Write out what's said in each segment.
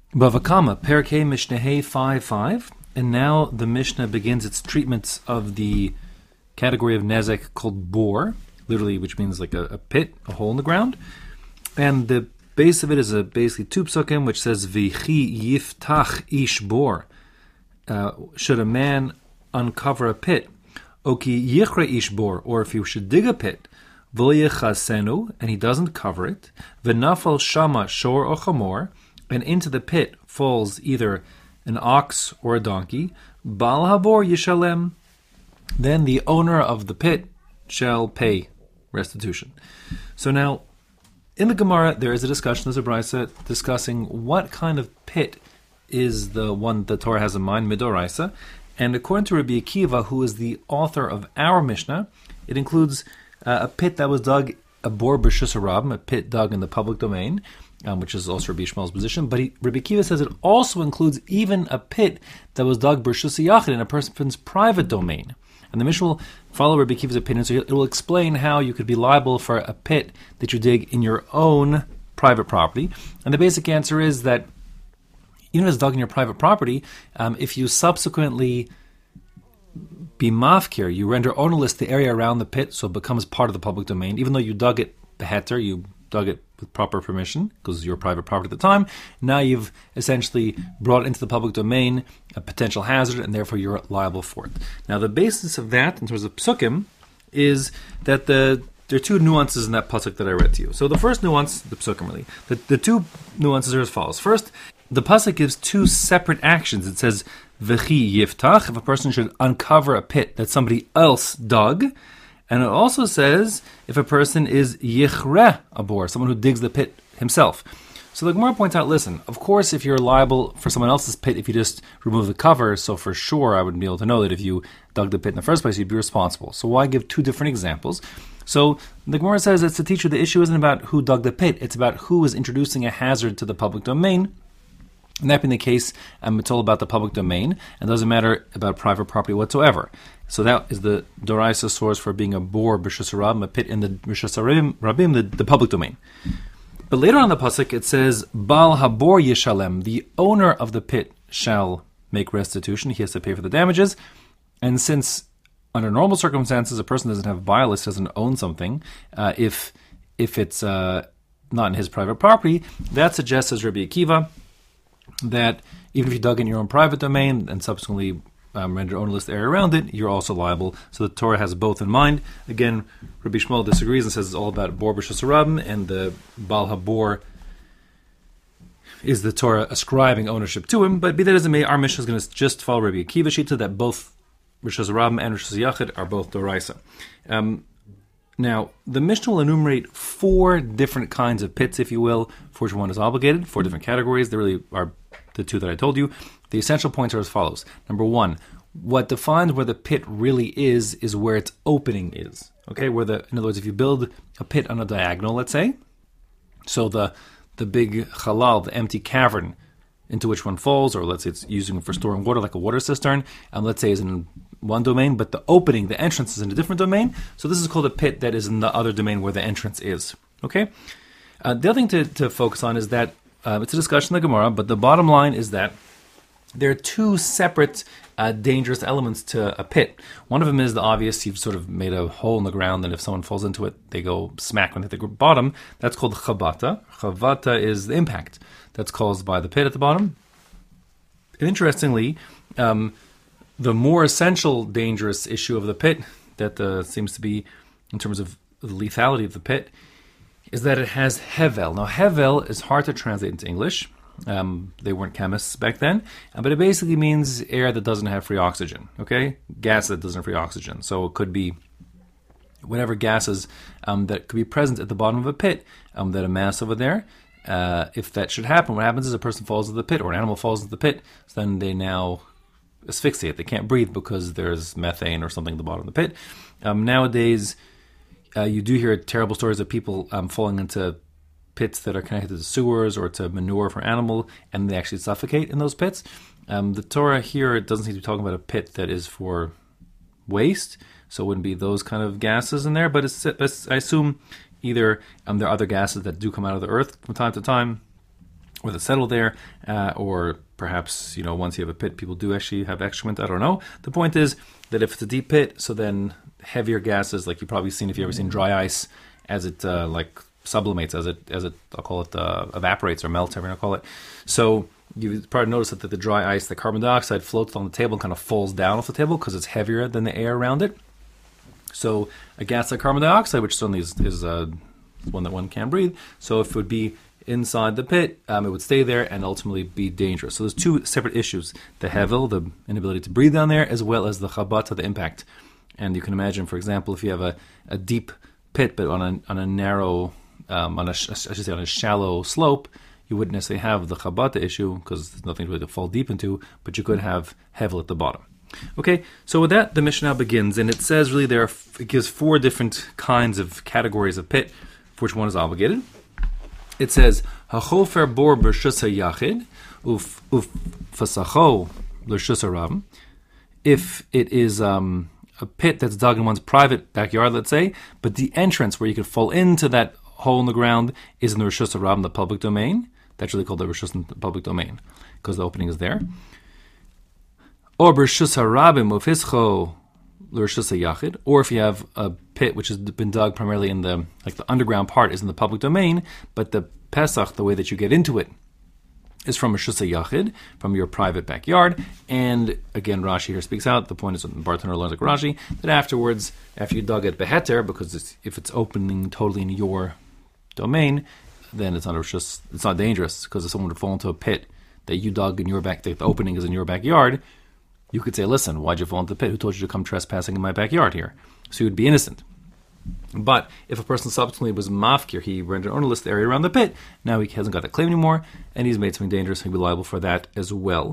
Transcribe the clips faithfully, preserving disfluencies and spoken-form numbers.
Bava Kama, Perkei Mishneh five five, and now the Mishnah begins its treatment of the category of nezek called bor, literally, which means like a, a pit, a hole in the ground. And the base of it is a basically two psukim, which says V'chi yiftach ish bor. Uh, should a man uncover a pit? Oki yichre ish bor, or if he should dig a pit, v'yechasenu, and he doesn't cover it, v'nafal shama shor or chamor, and into the pit falls either an ox or a donkey, Baal Habor Yishalem, then the owner of the pit shall pay restitution. So now, in the Gemara, there is a discussion, there's a brisa discussing what kind of pit is the one the Torah has in mind, Midoraisa. And according to Rabbi Akiva, who is the author of our Mishnah, it includes uh, a pit that was dug, a bor b'shus harabim, a pit dug in the public domain, Um, which is also Rabbi Yishmael's position. But he, Rabbi Akiva says it also includes even a pit that was dug b'rshus yachid in a person's private domain. And the Mishnah will follow Rabbi Akiva's opinion, so it will explain how you could be liable for a pit that you dig in your own private property. And the basic answer is that even if it's dug in your private property, um, if you subsequently be mafkir, you render ownerless the area around the pit, so it becomes part of the public domain, even though you dug it beheter, you dug it with proper permission, because it was your private property at the time. Now you've essentially brought into the public domain a potential hazard, and therefore you're liable for it. Now the basis of that, in terms of psukim, is that the there are two nuances in that pasuk that I read to you. So the first nuance, the psukim really, the, the two nuances are as follows. First, the pasuk gives two separate actions. It says, V'chi yiftach, if a person should uncover a pit that somebody else dug. And it also says if a person is yichre abor, someone who digs the pit himself. So the Gemara points out, listen, of course, if you're liable for someone else's pit, if you just remove the cover, so for sure I would be able to know that if you dug the pit in the first place, you'd be responsible. So why give two different examples? So the Gemara says it's to teach you the issue isn't about who dug the pit, it's about who is introducing a hazard to the public domain. And that being the case, I'm told about the public domain, and it doesn't matter about private property whatsoever. So that is the Doraisa source for being a bor b'shus harabim, a pit in the b'shus harabim, the, the public domain. But later on in the pasuk it says, Baal Habor Yishalem, the owner of the pit shall make restitution. He has to pay for the damages. And since under normal circumstances a person doesn't have bias, doesn't own something, uh, if if it's uh, not in his private property, that suggests, as Rabbi Akiva, that even if you dug in your own private domain and subsequently um, render ownerless the area around it, you're also liable. So the Torah has both in mind. Again, Rabbi Yishmael disagrees and says it's all about bor b'shus harabim, and the Baal Habor is the Torah ascribing ownership to him. But be that as it may, our Mishnah is going to just follow Rabbi Akiva Shita, that both b'shus harabim and b'shus yachid are both doraisa. Um, Now, the Mishnah will enumerate four different kinds of pits, if you will, for which one is obligated, four different categories. They really are the two that I told you. The essential points are as follows. Number one, what defines where the pit really is, is where its opening is. Okay, where the, in other words, if you build a pit on a diagonal, let's say, so the the big halal, the empty cavern into which one falls, or let's say it's using for storing water like a water cistern, and let's say is in one domain, but the opening, the entrance is in a different domain. So this is called a pit that is in the other domain where the entrance is. Okay? Uh, the other thing to, to focus on is that, uh, it's a discussion in the Gemara, but the bottom line is that there are two separate uh, dangerous elements to a pit. One of them is the obvious, you've sort of made a hole in the ground, and if someone falls into it, they go smack when they hit the bottom. That's called chavata. Chavata is the impact that's caused by the pit at the bottom. And interestingly, um, the more essential dangerous issue of the pit that uh, seems to be in terms of the lethality of the pit is that it has hevel. Now, hevel is hard to translate into English. Um, they weren't chemists back then, but it basically means air that doesn't have free oxygen, okay? Gas that doesn't have free oxygen. So it could be whatever gases um, that could be present at the bottom of a pit um, that amass over there. Uh, if that should happen, what happens is a person falls into the pit or an animal falls into the pit, so then they now asphyxiate. They can't breathe because there's methane or something at the bottom of the pit. Um, nowadays, uh, you do hear terrible stories of people um, falling into pits that are connected to sewers or to manure for animal, and they actually suffocate in those pits. Um, the Torah here, it doesn't seem to be talking about a pit that is for waste, so it wouldn't be those kind of gases in there, but it's, it's, I assume either um, there are other gases that do come out of the earth from time to time, or that settle there, uh, or perhaps, you know, once you have a pit, people do actually have excrement. I don't know. The point is that if it's a deep pit, so then heavier gases, like you've probably seen if you've ever seen dry ice, as it uh, like sublimates, as it as it I'll call it uh, evaporates or melts, whatever you call it. So you probably notice that the dry ice, the carbon dioxide floats on the table and kind of falls down off the table because it's heavier than the air around it. So a gas like carbon dioxide, which certainly is, is uh, one that one can breathe. So if it would be inside the pit, um, it would stay there and ultimately be dangerous. So there's two separate issues: the hevel, the inability to breathe down there, as well as the chabata, the impact. And you can imagine, for example, if you have a, a deep pit but on a on a narrow, um, on a I should say on a shallow slope, you wouldn't necessarily have the chabata issue because there's nothing really to fall deep into, but you could have hevel at the bottom. Okay, so with that, the Mishnah begins, and it says really there are, it gives four different kinds of categories of pit, for which one is obligated. It says, "Hachofer bor b'rshus hayachid uf uf fasacho l'rshus harab." If it is um, a pit that's dug in one's private backyard, let's say, but the entrance where you could fall into that hole in the ground is in the rshus harab, in the public domain. That's really called the rshus in the public domain because the opening is there. Or b'rshus harabim ufischo l'rshus hayachid. Or if you have a pit which has been dug primarily in the like the underground part is in the public domain, but the Pesach, the way that you get into it, is from a Rshus HaYachid, from your private backyard. And again, Rashi here speaks out. The point is, the bartender learns like Rashi, that afterwards, after you dug it beheter, because it's, if it's opening totally in your domain, then it's not a Rshus, it's not dangerous, because if someone would fall into a pit that you dug in your back, the opening is in your backyard, you could say, listen, why'd you fall into the pit? Who told you to come trespassing in my backyard here? So you would be innocent. But if a person subsequently was mafkir, he rendered ownerless the area around the pit, now he hasn't got that claim anymore, and he's made something dangerous, he'll be liable for that as well.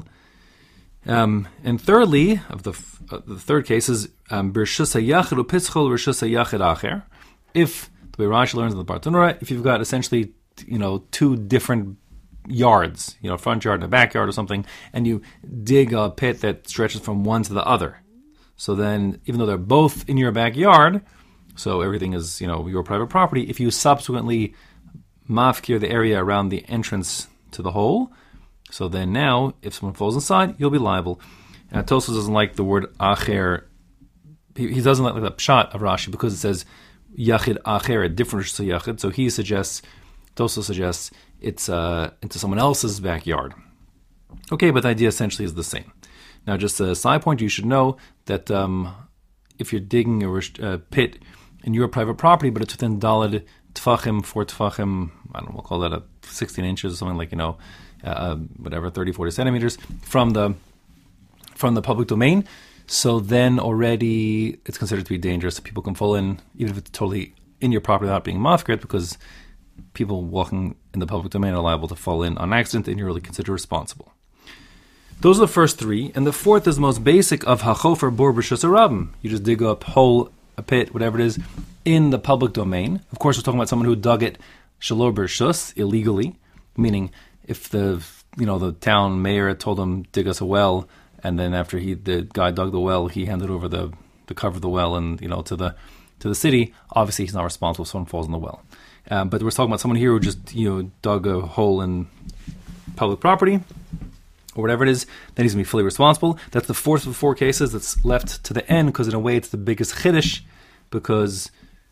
Um, and thirdly, of the uh, the third case is um, b'rshus hayachid upitzchol b'rshus hayachid acher. If, the way Rashi learns in the Bartanura, if you've got essentially, you know, two different yards, you know, front yard and a backyard or something, and you dig a pit that stretches from one to the other. So then, even though they're both in your backyard, so everything is, you know, your private property, if you subsequently mafkir the area around the entrance to the hole, so then now, if someone falls inside, you'll be liable. Uh, Tosfos doesn't like the word acher. He, he doesn't like the pshat of Rashi because it says yachid acher, a different yachid. So he suggests, Tosfos suggests, it's uh, into someone else's backyard. Okay, but the idea essentially is the same. Now, just a side point, you should know that um, if you're digging a uh, pit in your private property, but it's within daled tfachim, four tfachim, I don't know, we'll call that a sixteen inches or something like, you know, uh, whatever, thirty, forty centimeters from the from the public domain. So then already it's considered to be dangerous. People can fall in, even if it's totally in your property without being mafkir, because people walking in the public domain are liable to fall in on accident, and you're really considered responsible. Those are the first three, and the fourth is the most basic of hachofer bor b'rshus harabim. You just dig up hole, a pit, whatever it is, in the public domain. Of course, we're talking about someone who dug it shalor b'rshus, illegally, meaning if the you know the town mayor had told him dig us a well, and then after he the guy dug the well, he handed over the, the cover of the well and you know to the to the city. Obviously, he's not responsible if someone falls in the well. Um, but we're talking about someone here who just you know dug a hole in public property, or whatever it is, then he's going to be fully responsible. That's the fourth of the four cases that's left to the end, because in a way it's the biggest chiddush, because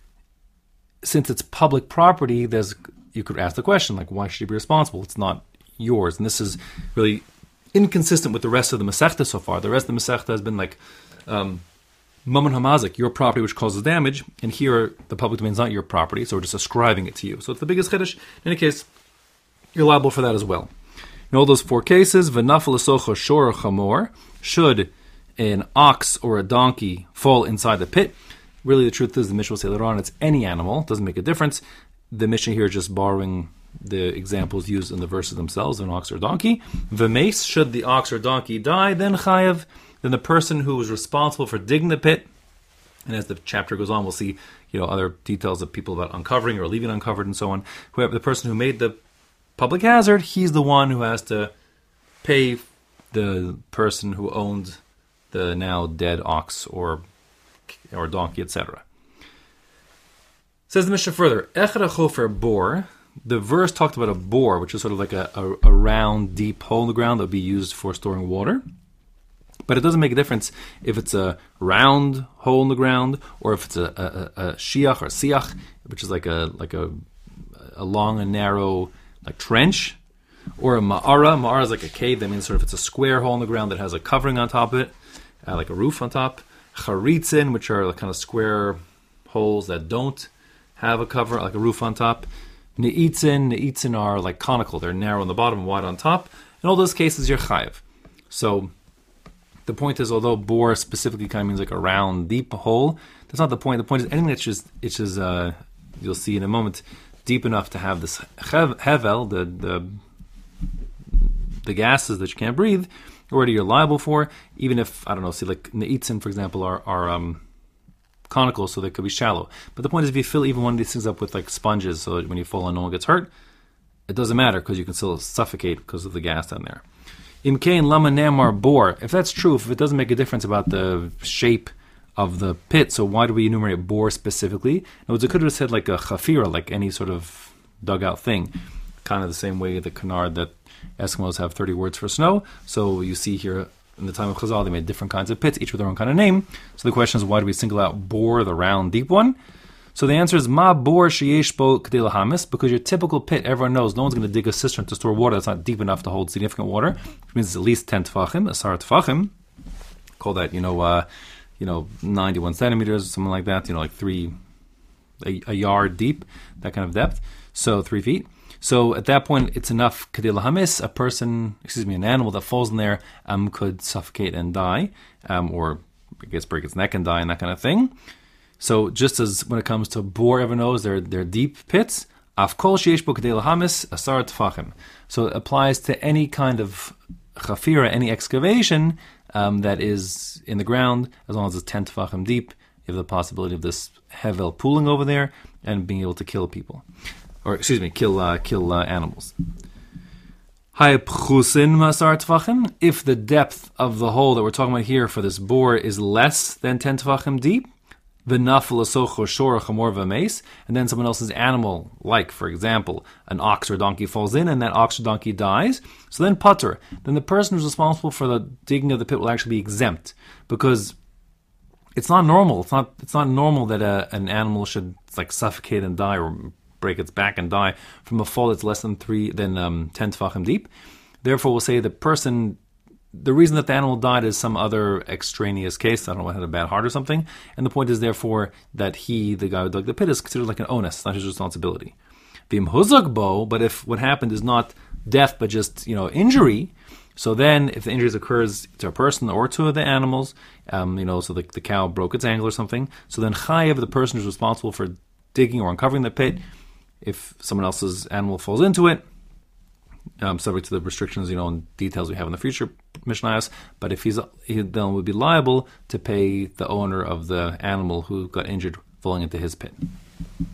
since it's public property, there's you could ask the question, like, why should he be responsible? It's not yours. And this is really inconsistent with the rest of the Masechta so far. The rest of the Masechta has been like, um, Mammon Hamazik, your property which causes damage, and here the public domain is not your property, so we're just ascribing it to you. So it's the biggest chiddush. In any case, you're liable for that as well. In all those four cases, v'nafal esocha shor chamor, should an ox or a donkey fall inside the pit. Really, the truth is, the Mishnah will say later on, it's any animal. It doesn't make a difference. The Mishnah here is just borrowing the examples used in the verses themselves, an ox or donkey. V'meis, should the ox or donkey die, then chayav, then the person who was responsible for digging the pit, and as the chapter goes on, we'll see, you know, other details of people about uncovering or leaving uncovered and so on. Whoever the person who made the public hazard, he's the one who has to pay the person who owned the now dead ox or or donkey, et cetera. Says the Mishnah further, Echad chofer bor, the verse talked about a bore, which is sort of like a, a, a round, deep hole in the ground that would be used for storing water. But it doesn't make a difference if it's a round hole in the ground or if it's a, a, a shiach or siach, which is like a like a a long and narrow like trench, or a ma'ara. Ma'ara is like a cave. That means sort of it's a square hole in the ground that has a covering on top of it, uh, like a roof on top. Charitzin, which are like kind of square holes that don't have a cover, like a roof on top. Ne'itzin, ne'itzin are like conical. They're narrow on the bottom and wide on top. In all those cases, you're chayiv. So the point is, although bore specifically kind of means like a round, deep hole, that's not the point. The point is anything that's just, it's just, uh, you'll see in a moment, deep enough to have this hevel, the, the the gases that you can't breathe, already you're liable for, even if, I don't know, see like ne'itzin, for example, are, are um, conical, so they could be shallow. But the point is, if you fill even one of these things up with like sponges, so that when you fall and no one gets hurt, it doesn't matter because you can still suffocate because of the gas down there. Imkein lama namar bor. If that's true, if it doesn't make a difference about the shape of the pit, so why do we enumerate bore specifically? In other words, it could have said like a chafira, like any sort of dugout thing, kind of the same way the canard that Eskimos have thirty words for snow. So you see here in the time of Chazal, they made different kinds of pits, each with their own kind of name. So the question is, why do we single out bore, the round, deep one? So the answer is ma bor sheyesh bo k'dei lahamis, because your typical pit, everyone knows, no one's going to dig a cistern to store water that's not deep enough to hold significant water, which means it's at least ten tefachim, asar tefachim. Call that, you know, uh, you know, ninety-one centimeters, something like that. You know, like three, a, a yard deep, that kind of depth. So three feet. So at that point, it's enough k'dei lahamis. A person, excuse me, an animal that falls in there um, could suffocate and die, um, or I guess break its neck and die, and that kind of thing. So just as when it comes to bore, everyone knows they're, they're deep pits, af kol sheyesh bo k'dei lahamis asar tefachim. So it applies to any kind of chafira, any excavation um, that is in the ground, as long as it's ten tefachim deep. You have the possibility of this hevel pooling over there and being able to kill people, or excuse me, kill uh, kill uh, animals. Haypchusin masar tefachim. If the depth of the hole that we're talking about here for this bore is less than ten tefachim deep, and then someone else's animal, like, for example, an ox or donkey falls in and that ox or donkey dies, so then patur, then the person who's responsible for the digging of the pit will actually be exempt, because it's not normal. It's not It's not normal that a, an animal should like suffocate and die or break its back and die from a fall that's less than three than um, ten tefachim deep. Therefore, we'll say the person, the reason that the animal died is some other extraneous case. I don't know, had a bad heart or something. And the point is, therefore, that he, the guy who dug the pit, is considered like an onus, not his responsibility. Vim huzak bo, but if what happened is not death, but just, you know, injury, so then if the injury occurs to a person or to the animals, um, you know, so the, the cow broke its ankle or something, so then chayev, the person who's responsible for digging or uncovering the pit, if someone else's animal falls into it, Um, subject to the restrictions, you know, and details we have in the future Mishnayos. But if he's, he then would be liable to pay the owner of the animal who got injured falling into his pit.